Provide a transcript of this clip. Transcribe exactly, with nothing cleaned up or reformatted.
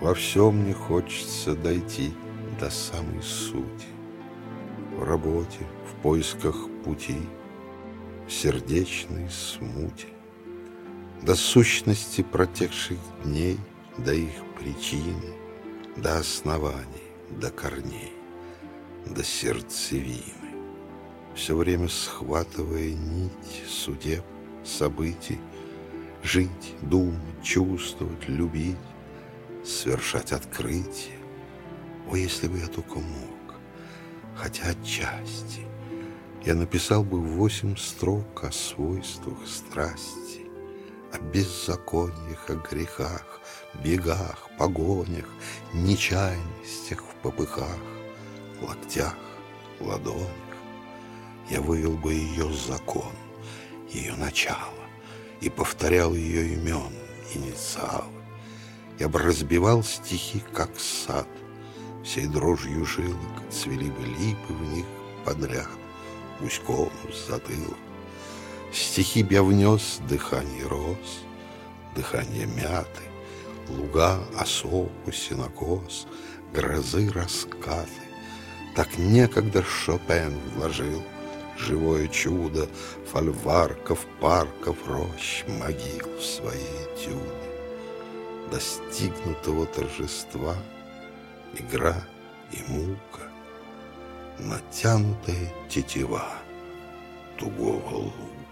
Во всем мне хочется дойти до самой сути. В работе, в поисках пути, в сердечной смуте, до сущности протекших дней, до их причины, до оснований, до корней, до сердцевины, все время схватывая нить судеб, событий, жить, думать, чувствовать, любить, совершать открытие. О, если бы я только мог, хотя отчасти, я написал бы восемь строк о свойствах страсти, о беззакониях, о грехах, бегах, погонях, нечаянностях в попыхах, локтях, ладонях. Я вывел бы ее закон, ее начало, и повторял ее имен, инициалы. Я бы разбивал стихи, как сад, всей дрожью жилок цвели бы липы в них подряд, гуськом с затылок. Стихи б я внес дыхание роз, дыхание мяты, луга, осоку, сенокос, грозы, раскаты. Так некогда Шопен вложил живое чудо фольварков, парков, рощ, могил в свои этюды. Достигнутого торжества игра и мука, натянутая тетива тугого лука.